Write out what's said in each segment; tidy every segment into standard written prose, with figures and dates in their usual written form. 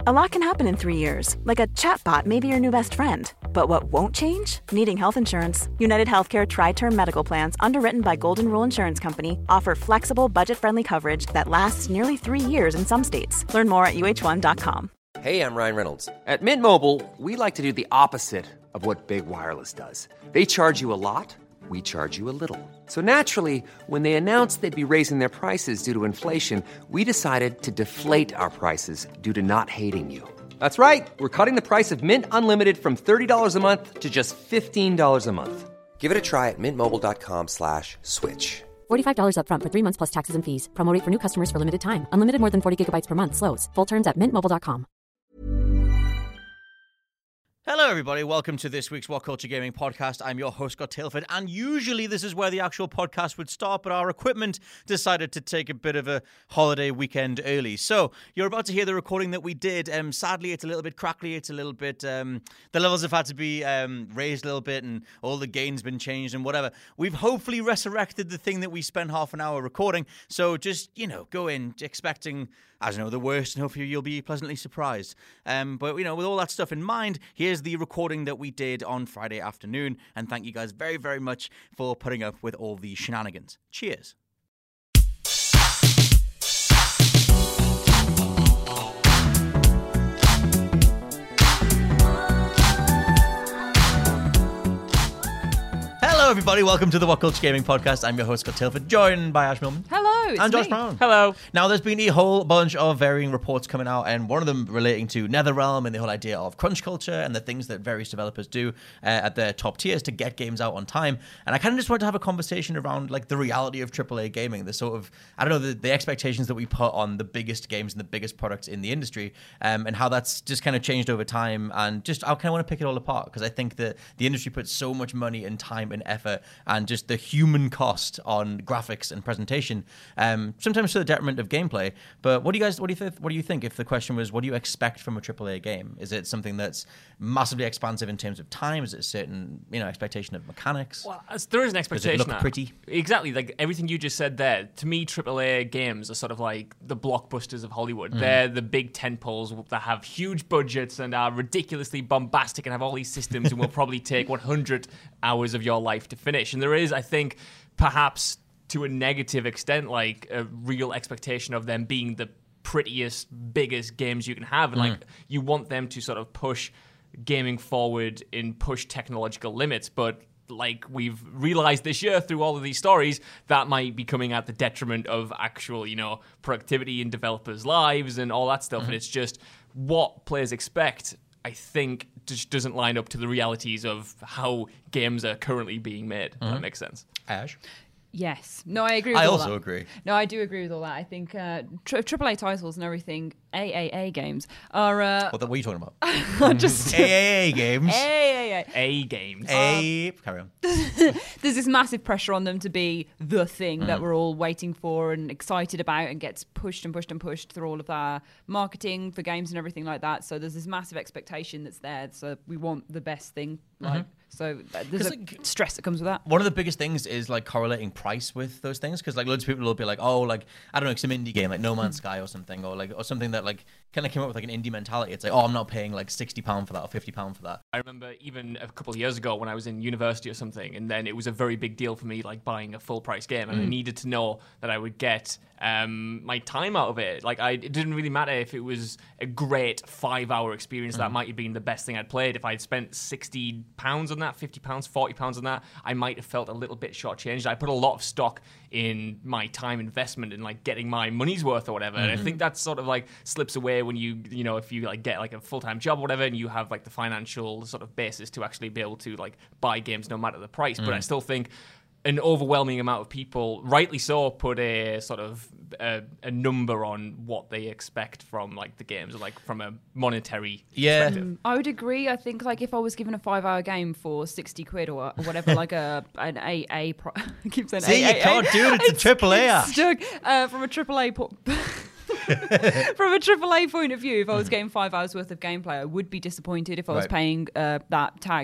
A lot can happen in 3 years, like a chatbot may be your new best friend. But what won't change? Needing health insurance. United Healthcare Tri-Term Medical Plans, underwritten by Golden Rule Insurance Company, offer flexible, budget-friendly coverage that lasts nearly 3 years in some states. Learn more at uh1.com. Hey, I'm Ryan Reynolds. At Mint Mobile, we like to do the opposite of what Big Wireless does. They charge you a lot, we charge you a little. So naturally, when they announced they'd be raising their prices due to inflation, we decided to deflate our prices due to not hating you. That's right. We're cutting the price of Mint Unlimited from $30 a month to just $15 a month. Give it a try at mintmobile.com/switch. $45 up front for 3 months plus taxes and fees. Promo rate for new customers for limited time. Unlimited more than 40 gigabytes per month. Slows full terms at mintmobile.com. Hello, everybody. Welcome to this week's What Culture Gaming podcast. I'm your host, Scott Tailford, and usually this is where the actual podcast would start, but our equipment decided to take a bit of a holiday weekend early. So you're about to hear the recording that we did. Sadly, it's a little bit crackly. It's a little bit, the levels have had to be raised a little bit, and all the gain's been changed and whatever. We've hopefully resurrected the thing that we spent half an hour recording. So just, go in expecting, the worst, and hopefully you'll be pleasantly surprised. But, with all that stuff in mind, here's the recording that we did on Friday afternoon. And thank you guys very, very much for putting up with all the shenanigans. Cheers. Hello, everybody. Welcome to the What Culture Gaming podcast. I'm your host, Scott Tailford, joined by Ash Millman. Hello, it's and Josh me. Brown. Hello. Now, there's been a whole bunch of varying reports coming out, and one of them relating to NetherRealm and the whole idea of crunch culture and the things that various developers do at their top tiers to get games out on time. And I kind of just wanted to have a conversation around the reality of AAA gaming, the sort of, the expectations that we put on the biggest games and the biggest products in the industry, and how that's just kind of changed over time. And just, I kind of want to pick it all apart, because I think that the industry puts so much money and time and effort and just the human cost on graphics and presentation, sometimes to the detriment of gameplay. But what do you think if the question was, what do you expect from a AAA game? Is it something that's massively expansive in terms of time? Is it a certain expectation of mechanics? Well, there is an expectation. Does it look pretty? Exactly, like everything you just said there. To me, AAA games are sort of like the blockbusters of Hollywood. They're the big tentpoles that have huge budgets and are ridiculously bombastic and have all these systems and will probably take 100 hours of your life to finish. And there is, I think, perhaps to a negative extent, like a real expectation of them being the prettiest, biggest games you can have. And you want them to sort of push gaming forward and push technological limits. But like we've realized this year through all of these stories, that might be coming at the detriment of actual, productivity in developers' lives and all that stuff. And it's just what players expect, I think, just doesn't line up to the realities of how games are currently being made. If that makes sense. Ash? Yes. No, I agree with all that. I also agree. No, I do agree with all that. I think AAA titles and everything, AAA games, are... What are you talking about? just AAA games. AAA. A games. Carry on. There's this massive pressure on them to be the thing that we're all waiting for and excited about, and gets pushed and pushed and pushed through all of our marketing for games and everything like that. So there's this massive expectation that's there. So we want the best thing. So there's a stress that comes with that. One of the biggest things is correlating price with those things, because loads of people will be like, oh, I don't know, some indie game like No Man's Sky or something, or something that kind of came up with an indie mentality. It's like, oh, I'm not paying £60 for that or £50 for that. I remember even a couple of years ago when I was in university or something, and then it was a very big deal for me buying a full price game, and I needed to know that I would get my time out of it. It didn't really matter if it was a great 5-hour experience. That might have been the best thing I'd played. If I'd spent £60 on that, £50, £40 on that, I might have felt a little bit shortchanged. I put a lot of stock in my time investment and getting my money's worth or whatever. And I think that sort of slips away when you if you get a full-time job or whatever, and you have the financial sort of basis to actually be able to buy games no matter the price. But I still think an overwhelming amount of people, rightly so, put a sort of a number on what they expect from the games, or from a monetary perspective. I would agree. I think if I was given a 5-hour game for 60 quid or whatever, an AA I keep saying See, you can't do it. It's a AAA. Stuck from a AAA from a AAA point of view. If I was getting 5 hours worth of gameplay, I would be disappointed if I was paying that tag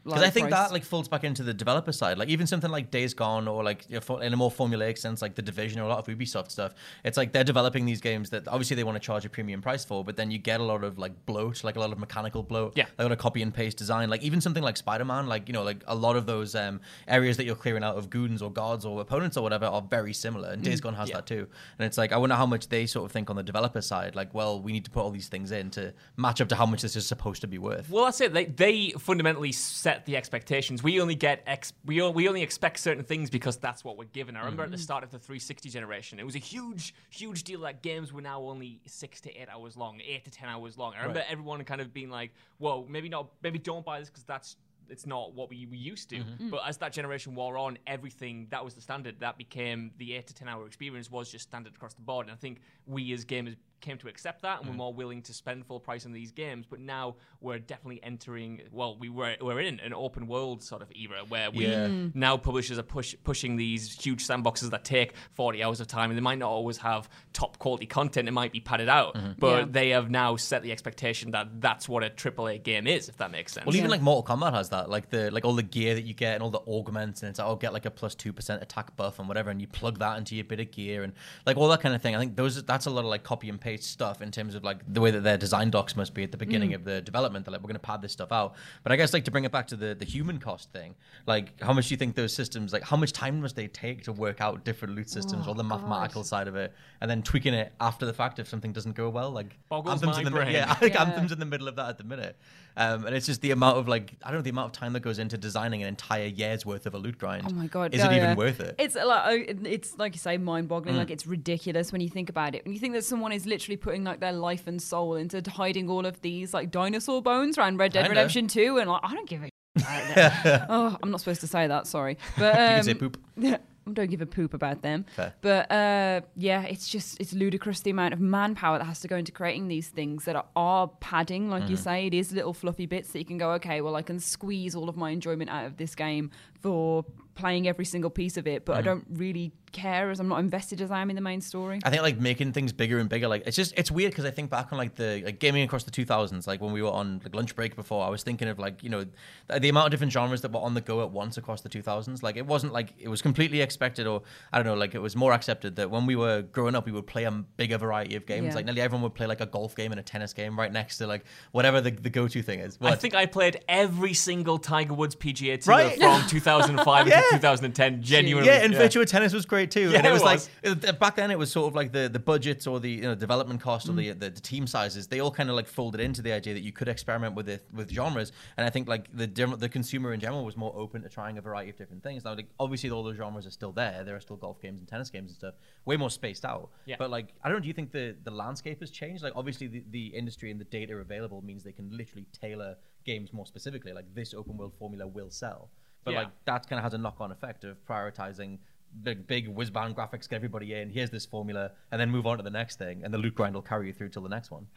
Because I think that like folds back into the developer side. Like even something like Days Gone, or like in a more formulaic sense, like The Division or a lot of Ubisoft stuff. It's like they're developing these games that obviously they want to charge a premium price for, but then you get a lot of like bloat, like a lot of mechanical bloat. Yeah, like a lot of copy and paste design. Like even something like Spider-Man, like like a lot of those areas that you're clearing out of goons or guards or opponents or whatever are very similar. And Days Gone has that too. And it's like I wonder how much they sort of think on the developer side. Like, well, we need to put all these things in to match up to how much this is supposed to be worth. Well, that's it. They fundamentally set the expectations. We only we only expect certain things because that's what we're given. I remember at the start of the 360 generation, it was a huge deal that games were now only 6 to 8 hours long, 8 to 10 hours long. I remember everyone kind of being like, "Whoa, maybe don't buy this because it's not what we used to." But as that generation wore on, everything that was the standard. That became the 8 to 10 hour experience was just standard across the board. And I think we as gamers came to accept that, and we're more willing to spend full price on these games. But now we're definitely entering. Well, we're in an open world sort of era where now publishers are pushing these huge sandboxes that take 40 hours of time, and they might not always have top quality content. It might be padded out, but they have now set the expectation that that's what a AAA game is, if that makes sense. Well, even like Mortal Kombat has that, like all the gear that you get and all the augments, and it's like, oh, get like a plus 2% attack buff and whatever, and you plug that into your bit of gear and like all that kind of thing. I think that's a lot of like copy and paste stuff in terms of like the way that their design docs must be at the beginning of the development. They're like, we're going to pad this stuff out. But I guess like to bring it back to the human cost thing, like how much do you think those systems, like how much time must they take to work out different loot systems or the mathematical side of it, and then tweaking it after the fact if something doesn't go well? Like Anthem's in the brain. Anthem's in the middle of that at the minute. And it's just the amount of like, I don't know, the amount of time that goes into designing an entire year's worth of a loot grind. Oh my God. Is it even worth it? It's like you say, mind-boggling. Like it's ridiculous when you think about it. When you think that someone is literally putting like their life and soul into hiding all of these like dinosaur bones around Red Dead Redemption 2, and like, I don't give a oh, I'm not supposed to say that, sorry. But you can say poop. Yeah. Don't give a poop about them. Fair. But it's ludicrous the amount of manpower that has to go into creating these things that are padding, like you say. It is little fluffy bits that you can go, okay, well, I can squeeze all of my enjoyment out of this game for playing every single piece of it, but I don't really care as I'm not invested as I am in the main story. I think like making things bigger and bigger, like it's weird because I think back on like the gaming across the 2000s, like when we were on like lunch break before, I was thinking of like, the amount of different genres that were on the go at once across the 2000s. Like it wasn't like it was completely expected, or I don't know, like it was more accepted that when we were growing up, we would play a bigger variety of games. Like nearly everyone would play like a golf game and a tennis game right next to like whatever the go-to thing is. I think I played every single Tiger Woods PGA Tour from 2005 to 2010. Genuinely, and Virtua Tennis was great too. And it was like back then it was sort of like the budgets or the development cost or the team sizes. They all kind of like folded into the idea that you could experiment with genres. And I think like the consumer in general was more open to trying a variety of different things. Now, like, obviously all those genres are still there. There are still golf games and tennis games and stuff, way more spaced out. Yeah. But like, I don't know, do you think the landscape has changed? Like obviously the industry and the data available means they can literally tailor games more specifically. Like this open world formula will sell. But like that kind of has a knock-on effect of prioritizing big whiz-bang graphics, get everybody in, here's this formula, and then move on to the next thing, and the loot grind will carry you through till the next one.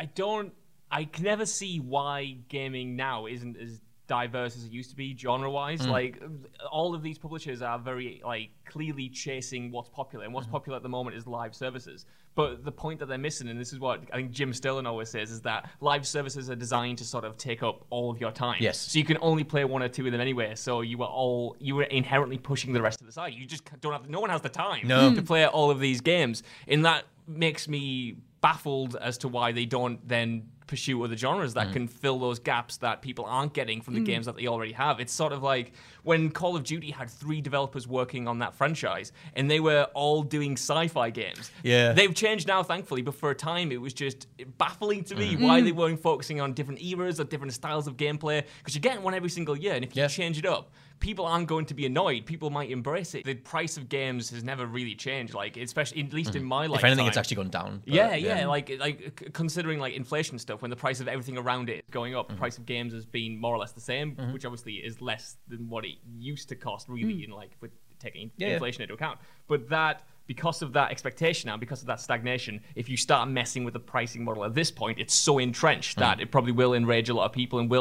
I can never see why gaming now isn't as diverse as it used to be genre-wise. Like all of these publishers are very like clearly chasing what's popular, and what's popular at the moment is live services. But the point that they're missing, and this is what I think Jim Sterling always says, is that live services are designed to sort of take up all of your time. Yes. So you can only play one or two of them anyway. So you were inherently pushing the rest of the side. You just don't have. No one has the time to play all of these games, and that makes me baffled as to why they don't then pursue other genres that can fill those gaps that people aren't getting from the games that they already have. It's sort of like when Call of Duty had 3 developers working on that franchise, and they were all doing sci-fi games. Yeah. They've changed now, thankfully, but for a time it was just baffling to me why they weren't focusing on different eras or different styles of gameplay, because you're getting one every single year, and if you change it up, people aren't going to be annoyed. People might embrace it. The price of games has never really changed, like especially at least in my lifetime. If anything, it's actually gone down. Yeah. Like considering like inflation stuff, when the price of everything around it is going up, the price of games has been more or less the same, which obviously is less than what it used to cost, really, in like with taking inflation into account. But that, because of that expectation now, because of that stagnation, if you start messing with the pricing model at this point, it's so entrenched that it probably will enrage a lot of people and will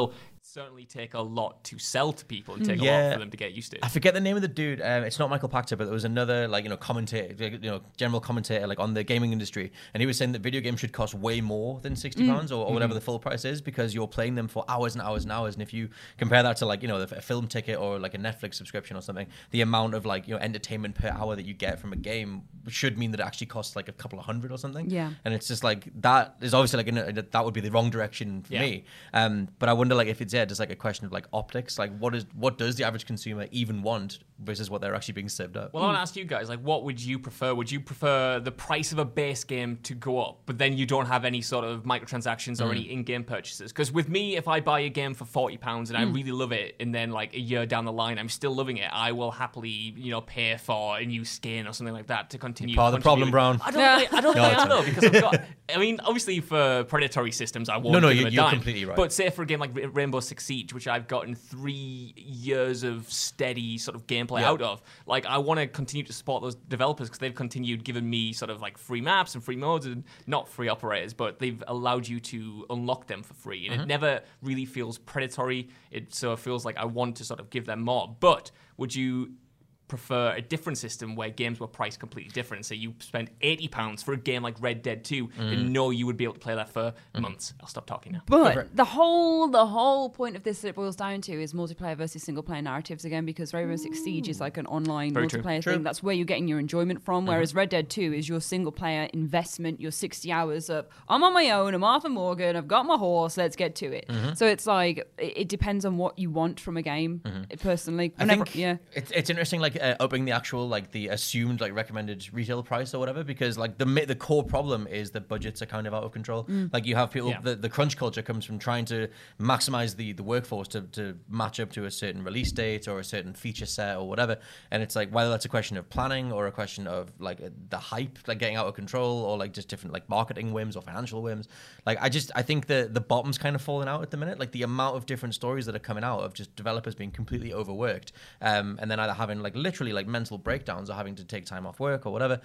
certainly take a lot to sell to people and take a lot for them to get used to. I forget the name of the dude. It's not Michael Pachter, but there was another commentator, general commentator on the gaming industry, and he was saying that video games should cost way more than £60 or whatever the full price is, because you're playing them for hours and hours and hours. And if you compare that to a film ticket or like a Netflix subscription or something, the amount of entertainment per hour that you get from a game should mean that it actually costs like a couple of hundred or something. Yeah, and it's just like that is obviously that would be the wrong direction for me. But I wonder if it's just like a question of optics, what does the average consumer even want versus what they're actually being served up. Well, I want to ask you guys, what would you prefer? Would you prefer the price of a base game to go up, but then you don't have any sort of microtransactions or any in-game purchases? Because with me, if I buy a game for £40 and I really love it, and then a year down the line I'm still loving it, I will happily pay for a new skin or something like that to continue. Part of the problem, Brown. I don't think I am though, because I've got. I mean, obviously for predatory systems, I won't. You're completely right. But say for a game like Rainbow Six Siege, which I've gotten 3 years of steady sort of gameplay out of, I want to continue to support those developers because they've continued giving me sort of free maps and free modes, and not free operators, but they've allowed you to unlock them for free, and it never really feels predatory. It feels like I want to sort of give them more. But would you prefer a different system where games were priced completely different? So you spend £80 for a game like Red Dead 2 and know you would be able to play that for months. I'll stop talking now. But the whole point of this that it boils down to is multiplayer versus single player narratives again, because Rainbow Six Siege is like an online multiplayer thing. That's where you're getting your enjoyment from, whereas Red Dead 2 is your single player investment, your 60 hours of I'm on my own, I'm Arthur Morgan, I've got my horse, let's get to it. So it's it depends on what you want from a game. Personally, I think it's interesting upping the actual the assumed recommended retail price or whatever, because the core problem is that budgets are kind of out of control. You have people, the crunch culture comes from trying to maximize the workforce to match up to a certain release date or a certain feature set or whatever, and it's whether that's a question of planning or a question of the hype getting out of control, or just different marketing whims or financial whims. I think the bottom's kind of falling out at the minute. The amount of different stories that are coming out of just developers being completely overworked, and then either having literally mental breakdowns or having to take time off work or whatever.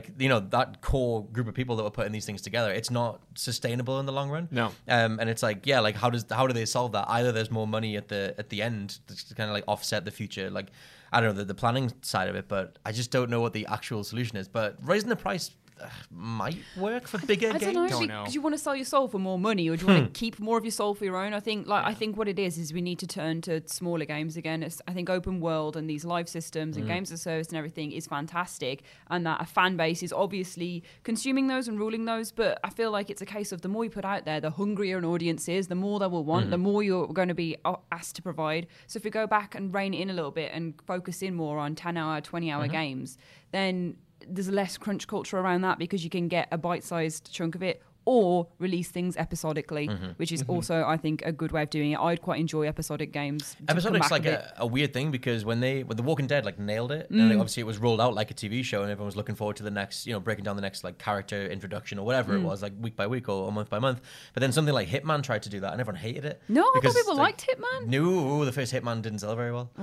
That core group of people that were putting these things together, it's not sustainable in the long run. No. And it's how do they solve that? Either there's more money at the end to kind of offset the future, I don't know, the planning side of it, but I just don't know what the actual solution is. But raising the price might work for bigger games. I don't know, because you want to sell your soul for more money, or do you want to keep more of your soul for your own? I think I think what it is we need to turn to smaller games again. I think open world and these live systems and games as a service and everything is fantastic, and that a fan base is obviously consuming those and ruling those. But I feel like it's a case of the more you put out there, the hungrier an audience is, the more they will want, the more you're going to be asked to provide. So if we go back and rein it in a little bit and focus in more on 10-hour, 20-hour games, then there's less crunch culture around that, because you can get a bite-sized chunk of it, or release things episodically, which is also, I think, a good way of doing it. I'd quite enjoy episodic games. Episodic's a weird thing, because when The Walking Dead nailed it, and obviously it was rolled out like a TV show, and everyone was looking forward to the next, breaking down the next character introduction or whatever it was, week by week or month by month. But then something like Hitman tried to do that, and everyone hated it. No, I thought people liked Hitman. No, the first Hitman didn't sell very well.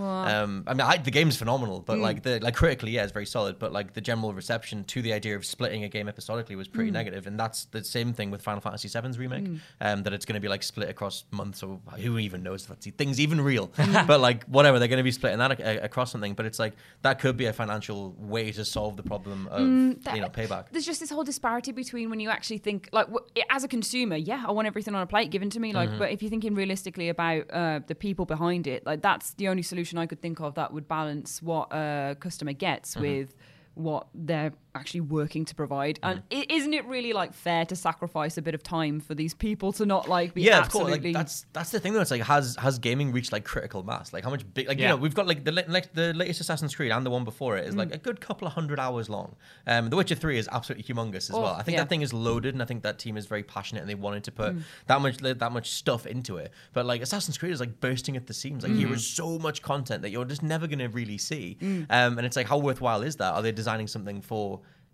The game's phenomenal, but critically, it's very solid. But the general reception to the idea of splitting a game episodically was pretty negative, and that's the same thing with Final Fantasy VII's remake, that it's going to be split across months, or who even knows if things even real. But whatever, they're going to be splitting that across something. But it's that could be a financial way to solve the problem of payback. There's just this whole disparity between when you actually think as a consumer, I want everything on a plate given to me. But if you're thinking realistically about the people behind it, that's the only solution I could think of that would balance what a customer gets with what they're actually working to provide. And isn't it really fair to sacrifice a bit of time for these people to not be absolutely... of course. That's the thing though. It's has gaming reached critical mass? How much big we've got the latest Assassin's Creed and the one before it is a good couple of 100 hours long. The Witcher 3 is absolutely humongous as well. I think that thing is loaded, and I think that team is very passionate, and they wanted to put that much stuff into it. But Assassin's Creed is bursting at the seams. Here is so much content that you're just never going to really see. And it's how worthwhile is that? Are they designing something for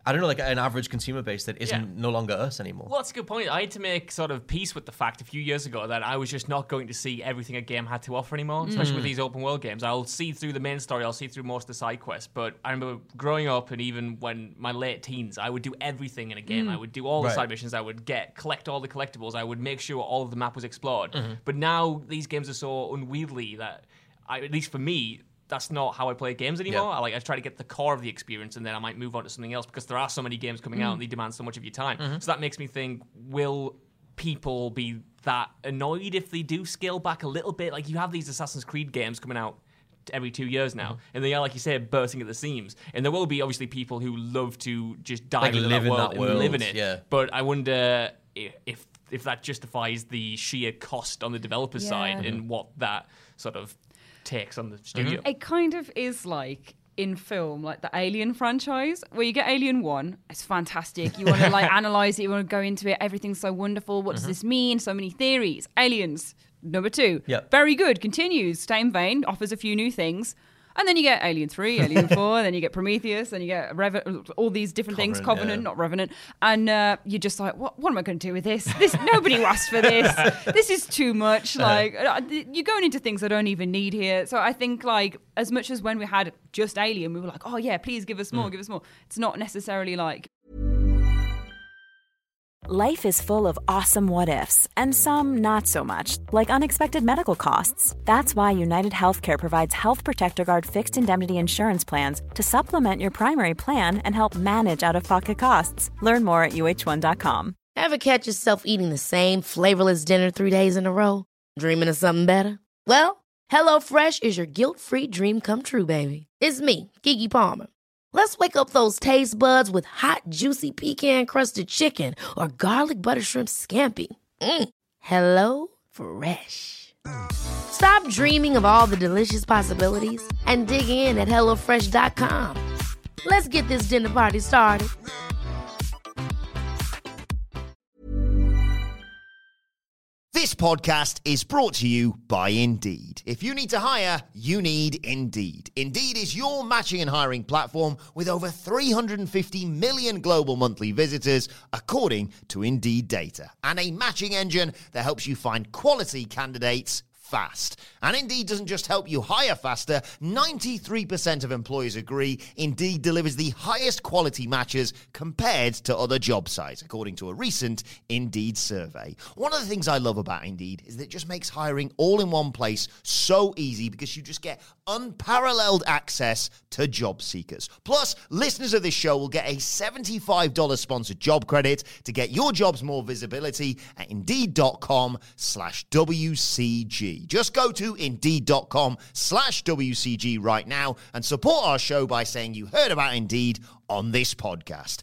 I don't know, like an average consumer base that isn't no longer us anymore. Well, that's a good point. I had to make sort of peace with the fact a few years ago that I was just not going to see everything a game had to offer anymore, especially with these open world games. I'll see through the main story, I'll see through most of the side quests, but I remember growing up and even when my late teens, I would do everything in a game. I would do all the side missions, I would collect all the collectibles, I would make sure all of the map was explored. But now these games are so unwieldy that, at least for me, that's not how I play games anymore. I try to get the core of the experience, and then I might move on to something else because there are so many games coming out and they demand so much of your time. So that makes me think, will people be that annoyed if they do scale back a little bit? Like, you have these Assassin's Creed games coming out every 2 years now, and they are, like you said, bursting at the seams. And there will be obviously people who love to just dive into that world and live in it. Yeah. But I wonder if that justifies the sheer cost on the developer's side and what that sort of takes on the studio. It kind of is like in film, like the Alien franchise, where you get Alien 1, it's fantastic. You want to like analyze it, you want to go into it, everything's so wonderful. What does this mean? So many theories. Aliens, number 2, very good, continues, same vein, offers a few new things. And then you get Alien 3, Alien 4, then you get Prometheus, then you get all these different things, Covenant, not Revenant. And you're just like, what am I going to do with this? Nobody asked for this. This is too much. Like, you're going into things I don't even need here. So I think, like, as much as when we had just Alien, we were like, oh yeah, please give us more, give us more. It's not necessarily like... Life is full of awesome what-ifs, and some not so much, like unexpected medical costs. That's why United Healthcare provides Health Protector Guard fixed indemnity insurance plans to supplement your primary plan and help manage out-of-pocket costs. Learn more at uh1.com. Ever catch yourself eating the same flavorless dinner 3 days in a row? Dreaming of something better? Well, HelloFresh is your guilt-free dream come true, baby. It's me, Keke Palmer. Let's wake up those taste buds with hot, juicy pecan-crusted chicken or garlic butter shrimp scampi. Hello Fresh. Stop dreaming of all the delicious possibilities and dig in at HelloFresh.com. Let's get this dinner party started. This podcast is brought to you by Indeed. If you need to hire, you need Indeed. Indeed is your matching and hiring platform with over 350 million global monthly visitors, according to Indeed data, and a matching engine that helps you find quality candidates fast. And Indeed doesn't just help you hire faster. 93% of employers agree Indeed delivers the highest quality matches compared to other job sites, according to a recent Indeed survey. One of the things I love about Indeed is that it just makes hiring all in one place so easy because you just get unparalleled access to job seekers. Plus, listeners of this show will get a $75 sponsored job credit to get your jobs more visibility at Indeed.com/WCG. Just go to Indeed.com/WCG right now and support our show by saying you heard about Indeed on this podcast.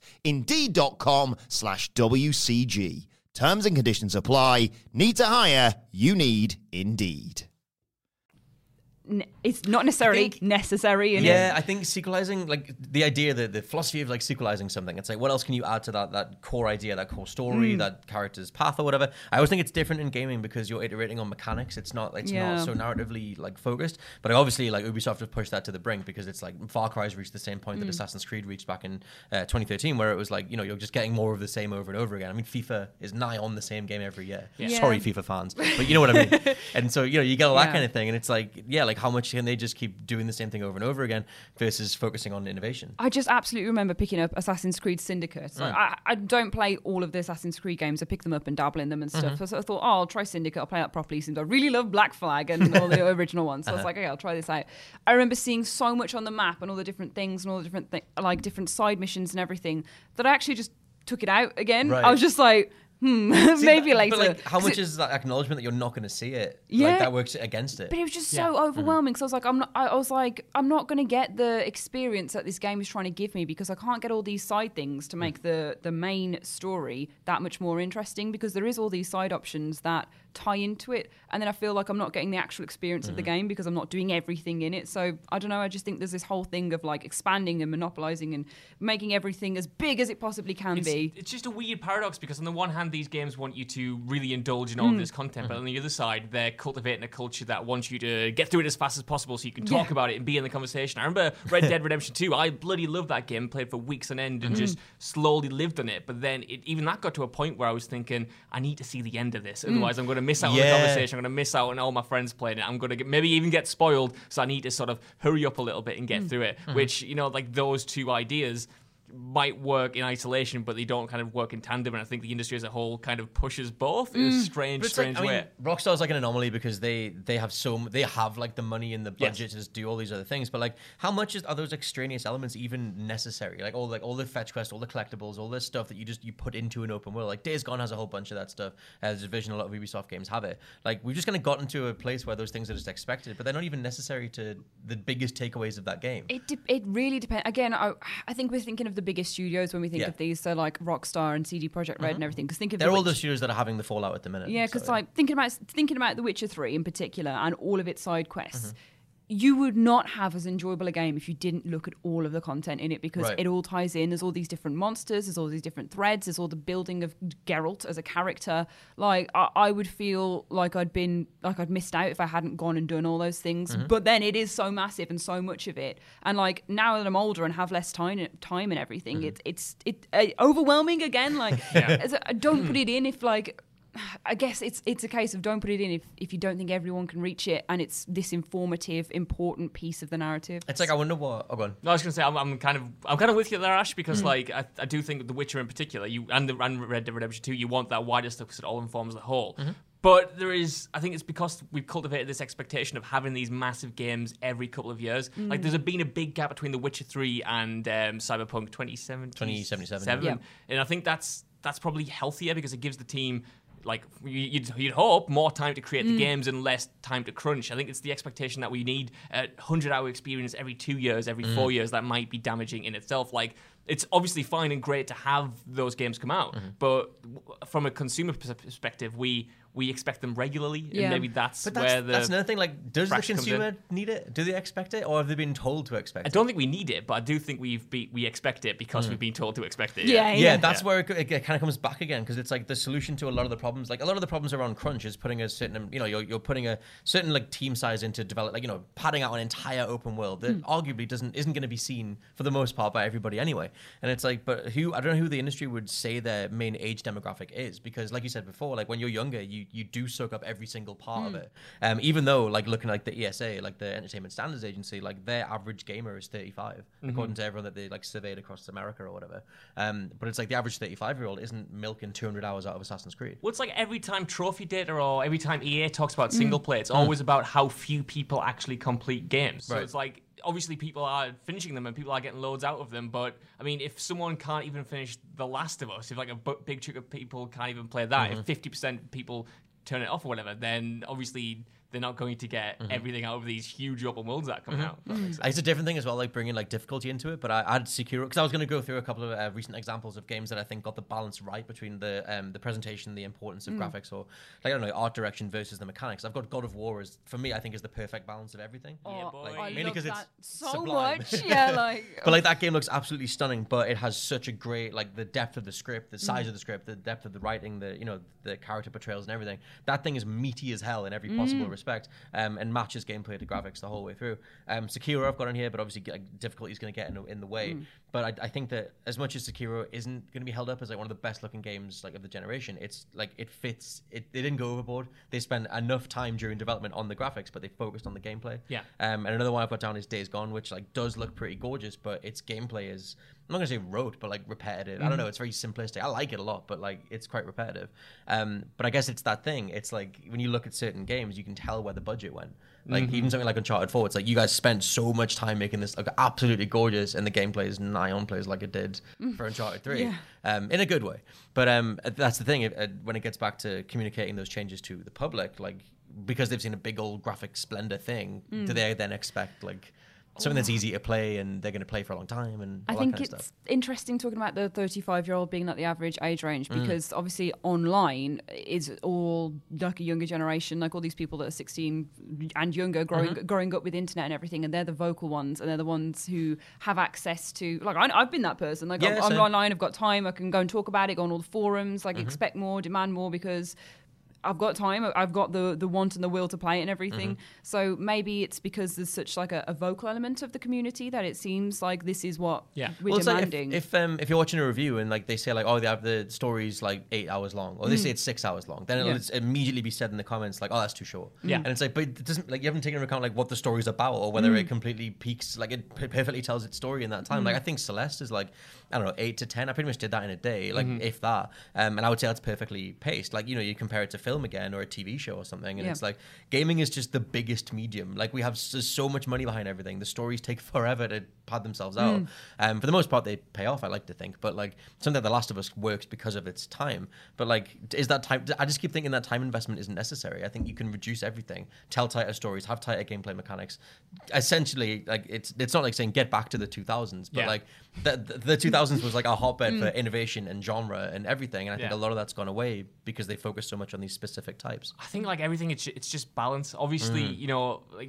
Indeed.com/WCG. Terms and conditions apply. Need to hire? You need Indeed. It's not necessarily necessary. I think sequelizing, like the idea, the philosophy of like sequelizing something, it's like, what else can you add to that core idea, that core story, that character's path or whatever? I always think it's different in gaming because you're iterating on mechanics. It's not so narratively like focused. But obviously, like Ubisoft have pushed that to the brink because it's like Far Cry's reached the same point that Assassin's Creed reached back in 2013, where it was like, you're just getting more of the same over and over again. I mean, FIFA is nigh on the same game every year. Yeah. Sorry, FIFA fans, but you know what I mean. And so you get all that kind of thing, and it's like, like how much can they just keep doing the same thing over and over again versus focusing on innovation? I just absolutely remember picking up Assassin's Creed Syndicate. Like, I don't play all of the Assassin's Creed games. I pick them up and dabble in them and stuff. So I thought, I'll try Syndicate. I'll play that properly. Since I really love Black Flag and all the original ones. So I was like, okay, I'll try this out. I remember seeing so much on the map and all the different things and all the different like different side missions and everything that I actually just took it out again. Right. I was just like, maybe later. But like, how much is that acknowledgement that you're not going to see it? Yeah, like, that works against it. But it was just so overwhelming. So I was like, I'm not going to get the experience that this game is trying to give me because I can't get all these side things to make the main story that much more interesting. Because there is all these side options that tie into it, and then I feel like I'm not getting the actual experience of the game because I'm not doing everything in it. So I don't know, I just think there's this whole thing of like expanding and monopolizing and making everything as big as it possibly can be. It's just a weird paradox because on the one hand, these games want you to really indulge in all of this content, but on the other side, they're cultivating a culture that wants you to get through it as fast as possible so you can talk about it and be in the conversation. I remember Red Dead Redemption 2. I bloody loved that game, played for weeks on end and just slowly lived on it. But then even that got to a point where I was thinking, I need to see the end of this. Otherwise, I'm going to miss out on the conversation. I'm going to miss out on all my friends playing it. I'm going to maybe even get spoiled. So I need to sort of hurry up a little bit and get through it. Which, like those two ideas might work in isolation, but they don't kind of work in tandem. And I think the industry as a whole kind of pushes both in a strange way. Rockstar's like an anomaly because they have like the money and the budget to just do all these other things. But like, how much are those extraneous elements even necessary? Like all the fetch quests, all the collectibles, all this stuff that you put into an open world. Like Days Gone has a whole bunch of that stuff. As Division, a lot of Ubisoft games have it. Like we've just kind of gotten to a place where those things are just expected, but they're not even necessary to the biggest takeaways of that game. It really depends. Again, I think we're thinking of the biggest studios when we think of these, so like Rockstar and CD Projekt Red and everything. Because they're all the studios that are having the fallout at the minute. Yeah, because like thinking about The Witcher 3 in particular and all of its side quests. You would not have as enjoyable a game if you didn't look at all of the content in it, because it all ties in. There's all these different monsters, there's all these different threads, there's all the building of Geralt as a character. Like I would feel like I'd missed out if I hadn't gone and done all those things. But then it is so massive and so much of it. And like now that I'm older and have less time and everything, it's overwhelming again. Like don't put it in if like. I guess it's a case of don't put it in if you don't think everyone can reach it, and it's this informative, important piece of the narrative. It's like I wonder what. Oh, go on. No, I was going to say I'm kind of with you there, Ash, because like I do think The Witcher in particular, and Red Dead Redemption 2, you want that wider stuff because it all informs the whole. But I think it's because we've cultivated this expectation of having these massive games every couple of years. Like there's been a big gap between The Witcher 3 and Cyberpunk 2077. And I think that's probably healthier because it gives the team, like you'd hope, more time to create the games and less time to crunch. I think it's the expectation that we need a 100-hour experience every 2 years, every 4 years that might be damaging in itself. Like, it's obviously fine and great to have those games come out, but from a consumer perspective, we expect them regularly, and maybe that's another thing. Like, does the consumer need it? Do they expect it, or have they been told to expect it? I don't think we need it, but I do think we expect it because we've been told to expect it. Yeah, that's where it kind of comes back again, because it's like the solution to a lot of the problems. Like a lot of the problems around crunch is putting a certain, you're putting a certain like team size into develop, like padding out an entire open world that arguably isn't going to be seen for the most part by everybody anyway. And it's like, but I don't know who the industry would say their main age demographic is, because like you said before, like when you're younger, you do soak up every single part of it. Even though like looking like the ESA, like the Entertainment Standards Agency, like their average gamer is 35, according to everyone that they like surveyed across America or whatever. But it's like the average 35-year-old isn't milking 200 hours out of Assassin's Creed. Well, it's like every time trophy data or every time EA talks about single play, it's always about how few people actually complete games. So it's like, obviously people are finishing them and people are getting loads out of them, but I mean, if someone can't even finish The Last of Us, if like a big chunk of people can't even play that, if 50% people turn it off or whatever, then obviously they're not going to get everything out of these huge open worlds that come out. It's a different thing as well, like bringing like difficulty into it. But I had Sekiro, because I was going to go through a couple of recent examples of games that I think got the balance right between the presentation, the importance of graphics, or like, I don't know, art direction versus the mechanics. I've got God of War as, for me, I think is the perfect balance of everything. Oh, boy. I mainly love because that it's so sublime. much. Yeah, like. But like that game looks absolutely stunning, but it has such a great, like the depth of the script, the size of the script, the depth of the writing, the character portrayals and everything. That thing is meaty as hell in every possible respect. And matches gameplay to graphics the whole way through. Sekiro I've got on here, but obviously difficulty is going to get in the way. But I think that as much as Sekiro isn't going to be held up as like one of the best looking games like of the generation, it's like it fits. They didn't go overboard. They spent enough time during development on the graphics, but they focused on the gameplay. Yeah. And another one I've got down is Days Gone, which like does look pretty gorgeous, but its gameplay is, I'm not going to say rote, but like repetitive. I don't know. It's very simplistic. I like it a lot, but like it's quite repetitive. But I guess it's that thing. It's like when you look at certain games, you can tell where the budget went. Like even something like Uncharted 4, it's like you guys spent so much time making this like absolutely gorgeous, and the gameplay is nigh on plays like it did for Uncharted 3, in a good way. But that's the thing. When it gets back to communicating those changes to the public, like because they've seen a big old graphic splendor thing, do they then expect like something that's easy to play and they're going to play for a long time and all I think that kind of it's stuff. interesting talking about the 35-year-old being like the average age range, Mm. because obviously online is all like a younger generation, like all these people that are 16 and younger growing up with internet and everything, and they're the vocal ones, and they're the ones who have access to, like, I've been that person, like, Yeah, I'm same. online, I've got time, I can go and talk about it, go on all the forums, like, Mm-hmm. expect more, demand more, because I've got time, I've got the want and the will to play it and everything. Mm-hmm. So maybe it's because there's such like a vocal element of the community that it seems like this is what Yeah. we're It's like demanding. if you're watching a review and like they say like, oh, they have the story's like 8 hours long, or they say it's 6 hours long, then it'll Yeah. just immediately be said in the comments like, oh, that's too short. Yeah. And it's like, but it doesn't, like, you haven't taken into account like what the story's about or whether it completely peaks, like it perfectly tells its story in that time. Like I think Celeste is like, I don't know, 8 to 10. I pretty much did that in a day, like if that. And I would say that's perfectly paced. Like, you know, you compare it to film again or a TV show or something, and Yeah. it's like gaming is just the biggest medium. Like we have so much money behind everything. The stories take forever to pad themselves out. For the most part, they pay off, I like to think. But like something like The Last of Us works because of its time. But like, is that time? I just keep thinking that time investment isn't necessary. I think you can reduce everything, tell tighter stories, have tighter gameplay mechanics. Essentially, like it's not like saying get back to the 2000s, but Yeah. like the 2000s was like a hotbed for innovation and genre and everything. And I think Yeah. a lot of that's gone away because they focus so much on these specific types. I think like everything, it's just balance. Obviously, you know, like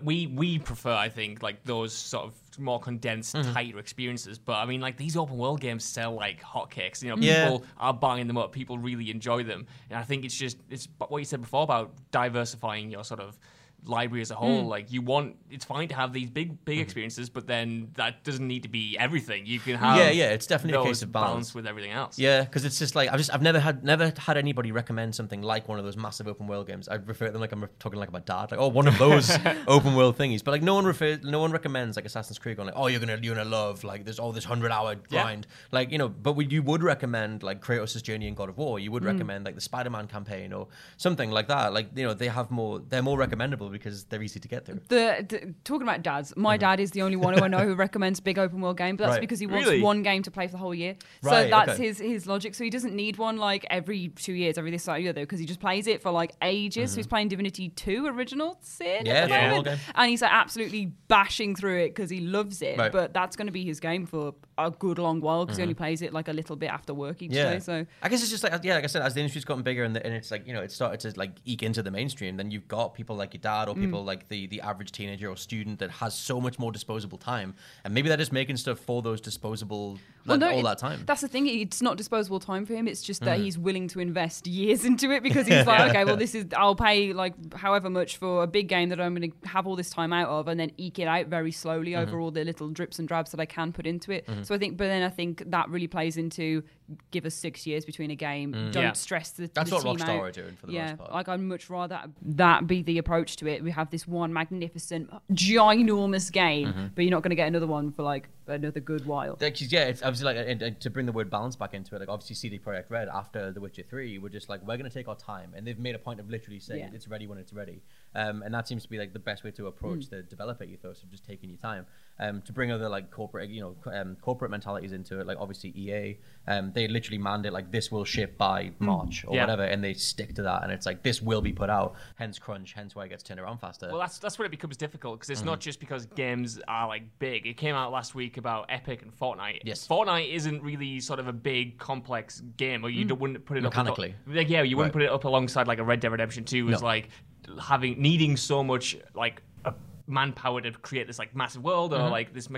we prefer, I think, like those sort of more condensed, tighter experiences. But I mean, like these open world games sell like hotcakes. You know, Yeah. people are buying them up. People really enjoy them, and I think it's what you said before about diversifying your sort of library as a whole. Like it's fine to have these big experiences, but then that doesn't need to be everything. You can have It's definitely a those case of balance. with everything else. Yeah, because it's just like I've never had anybody recommend something like one of those massive open world games. I refer to them like I'm talking like about dad, like, oh, one of those open world thingies. But like no one recommends like Assassin's Creed going like, oh, you're gonna love like there's all this 100-hour grind. Like, you know, but you would recommend like Kratos' journey in God of War. You would recommend like the Spider-Man campaign or something like that. Like, you know, they're more recommendable because they're easy to get through. Talking about dads, my dad is the only one who I know who recommends big open world game, but that's Right. because he wants Really? one game to play for the whole year. Right, So that's okay. his logic. So he doesn't need one like every 2 years, every this, that, or the other, because he just plays it for like ages. So he's playing Divinity 2 Original Sin Yeah, at the it's a moment. game. And he's like absolutely bashing through it because he loves it. Right. But that's going to be his game for a good long while because he only plays it like a little bit after work each day. So I guess it's just like, like I said, as the industry's gotten bigger and it's like, you know, it started to like eke into the mainstream, then you've got people like your dad or people like the average teenager or student that has so much more disposable time, and maybe they're just making stuff for those disposable all that time. That's the thing. It's not disposable time for him. It's just that he's willing to invest years into it because he's like, okay, well, I'll pay like however much for a big game that I'm going to have all this time out of, and then eke it out very slowly over all the little drips and drabs that I can put into it. So I think that really plays into give us 6 years between a game. Don't Yeah. stress the That's the what team Rockstar out. are doing for the yeah, most part. like I'd much rather that be the approach to it. We have this one magnificent, ginormous game, but you're not going to get another one for like another good while. Yeah, it's obviously like and to bring the word balance back into it. Like obviously, CD Projekt Red after The Witcher 3 were just like, we're going to take our time, and they've made a point of literally saying it's ready when it's ready, and that seems to be like the best way to approach the developer ethos of just taking your time. To bring other like corporate, corporate mentalities into it, like obviously EA, they literally mandate like this will ship by March or whatever, and they stick to that, and it's like this will be put out. Hence crunch, hence why it gets turned around faster. Well, that's where it becomes difficult because it's not just because games are like big. It came out last week about Epic and Fortnite. Yes. Fortnite isn't really sort of a big, complex game, or you wouldn't put it Mechanically. up. You wouldn't put it up alongside like a Red Dead Redemption 2 as like needing so much like a manpower to create this like massive world or like this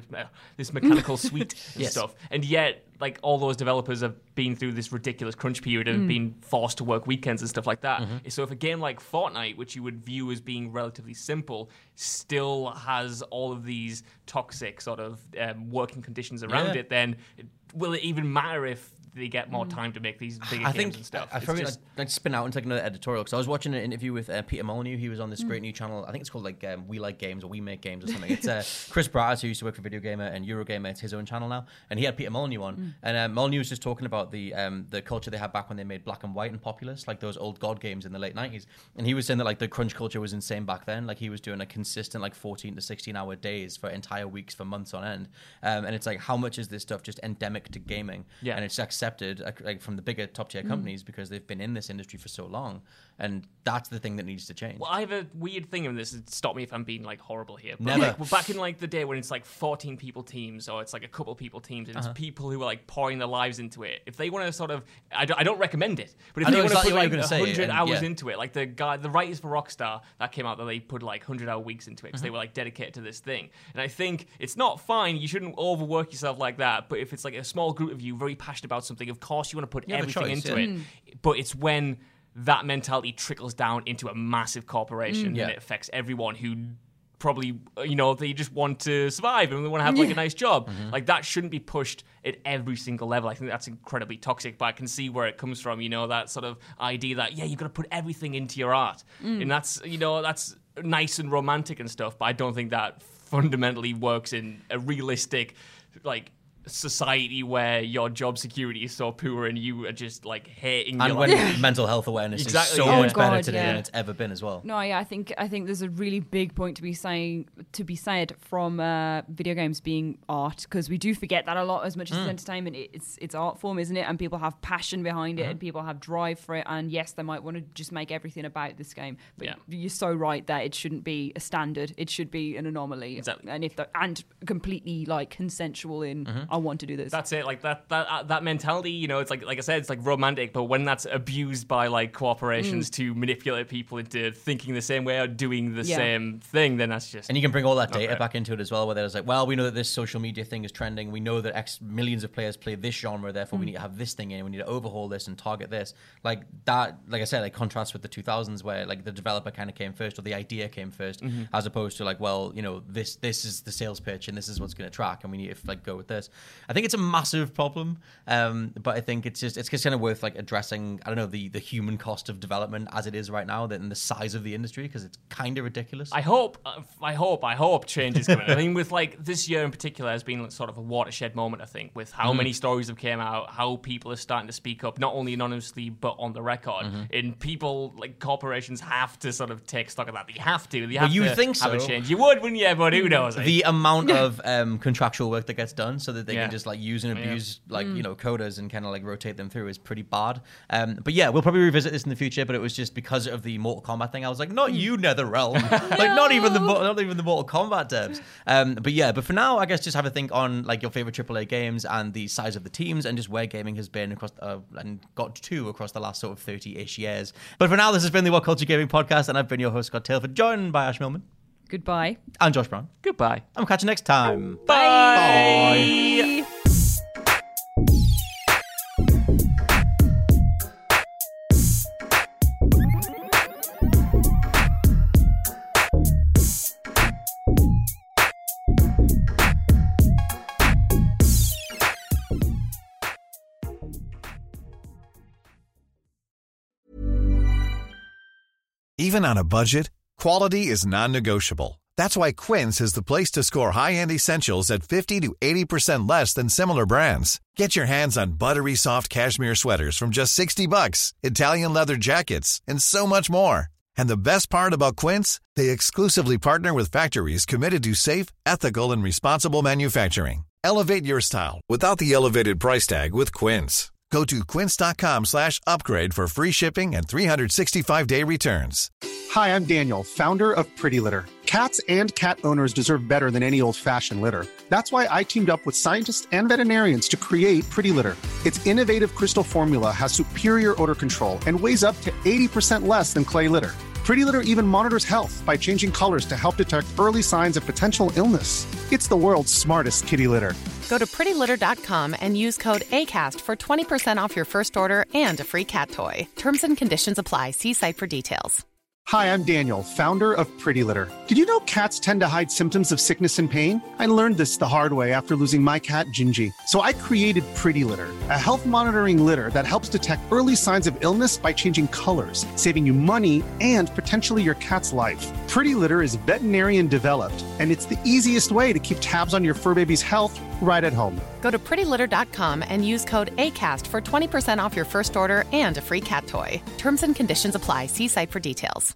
mechanical suite and stuff, and yet like all those developers have been through this ridiculous crunch period and been forced to work weekends and stuff like that. So if a game like Fortnite, which you would view as being relatively simple, still has all of these toxic sort of working conditions around it, then will it even matter if they get more time to make these bigger games and stuff? I It's probably just- like spin out into like another editorial because I was watching an interview with Peter Molyneux. He was on this great new channel. I think it's called like We Like Games or We Make Games or something. It's Chris Bratters, who used to work for Video Gamer and Eurogamer. It's his own channel now, and he had Peter Molyneux on, and Molyneux was just talking about the culture they had back when they made Black and White and Populous, like those old God games in the late 90s. And he was saying that like the crunch culture was insane back then. Like he was doing a consistent like 14 to 16 hour days for entire weeks for months on end, and it's like how much is this stuff just endemic to gaming? Yeah. And it's accepted like from the bigger top tier companies because they've been in this industry for so long. And that's the thing that needs to change. Well, I have a weird thing in this. Stop me if I'm being like horrible here. But Never. Like, back in like the day when it's like 14 people teams, or it's like a couple people teams, and it's people who are like pouring their lives into it. If they want to sort of, I don't recommend it, but if I know they want exactly to what put you're like gonna say, 100 and, hours yeah. into it, like the writers for Rockstar that came out that they put like 100-hour weeks into it because they were like dedicated to this thing. And I think it's not fine. You shouldn't overwork yourself like that. But if it's like a small group of you very passionate about something, of course you want to put You have a everything choice, into yeah. it. But it's when that mentality trickles down into a massive corporation Yeah. and it affects everyone who probably, they just want to survive and they want to have like a nice job. Like that shouldn't be pushed at every single level. I think that's incredibly toxic, but I can see where it comes from, that sort of idea that, you've got to put everything into your art. And that's, that's nice and romantic and stuff, but I don't think that fundamentally works in a realistic, like, society where your job security is so poor and you are just like hating your And when life. mental health awareness Exactly, is so yeah. much Oh, better God, today yeah. than it's ever been as well. No, yeah, I think there's a really big point to be said from video games being art, because we do forget that a lot. As much as it's entertainment, it's art form, isn't it? And people have passion behind it, and people have drive for it. And yes, they might want to just make everything about this game, but you're so right that it shouldn't be a standard. It should be an anomaly, Exactly. and completely like consensual in I want to do this. That's it. Like that mentality, it's like I said, it's like romantic, but when that's abused by like corporations to manipulate people into thinking the same way or doing the same thing, then that's just. And you can bring all that data great. back into it as well, where there's like, well, we know that this social media thing is trending. We know that X millions of players play this genre, therefore we need to have this thing in. We need to overhaul this and target this. Like that, like I said, like contrasts with the 2000s where like the developer kind of came first, or the idea came first, as opposed to like, well, this is the sales pitch and this is what's going to track, and we need to like go with this. I think it's a massive problem, but I think it's just kind of worth like addressing, I don't know, the human cost of development as it is right now, and the size of the industry, because it's kind of ridiculous. I hope change is coming. I mean, with like this year in particular has been sort of a watershed moment, I think, with how many stories have came out, how people are starting to speak up, not only anonymously, but on the record. And people, like corporations, have to sort of take stock of that. They have to. They have you to think have a so? change. You would, wouldn't you? But who knows? The amount of contractual work that gets done so that they Yeah. can just like use and abuse like coders and kind of like rotate them through is pretty bad. But yeah, we'll probably revisit this in the future. But it was just because of the Mortal Kombat thing. I was like, not you, NetherRealm, like not even the Mortal Kombat devs. But for now, I guess just have a think on like your favorite AAA games and the size of the teams and just where gaming has been across and got to across the last sort of 30-ish years. But for now, this has been the What Culture Gaming Podcast, and I've been your host, Scott Tailford, joined by Ash Millman. Goodbye. And Josh Brown. Goodbye. And we'll catch you next time. Bye. Even on a budget, quality is non-negotiable. That's why Quince is the place to score high-end essentials at 50 to 80% less than similar brands. Get your hands on buttery soft cashmere sweaters from just $60, Italian leather jackets, and so much more. And the best part about Quince, they exclusively partner with factories committed to safe, ethical, and responsible manufacturing. Elevate your style without the elevated price tag with Quince. Go to quince.com/upgrade for free shipping and 365-day returns. Hi, I'm Daniel, founder of Pretty Litter. Cats and cat owners deserve better than any old-fashioned litter. That's why I teamed up with scientists and veterinarians to create Pretty Litter. Its innovative crystal formula has superior odor control and weighs up to 80% less than clay litter. Pretty Litter even monitors health by changing colors to help detect early signs of potential illness. It's the world's smartest kitty litter. Go to prettylitter.com and use code ACAST for 20% off your first order and a free cat toy. Terms and conditions apply. See site for details. Hi, I'm Daniel, founder of Pretty Litter. Did you know cats tend to hide symptoms of sickness and pain? I learned this the hard way after losing my cat, Gingy. So I created Pretty Litter, a health monitoring litter that helps detect early signs of illness by changing colors, saving you money and potentially your cat's life. Pretty Litter is veterinarian developed, and it's the easiest way to keep tabs on your fur baby's health right at home. Go to prettylitter.com and use code ACAST for 20% off your first order and a free cat toy. Terms and conditions apply. See site for details.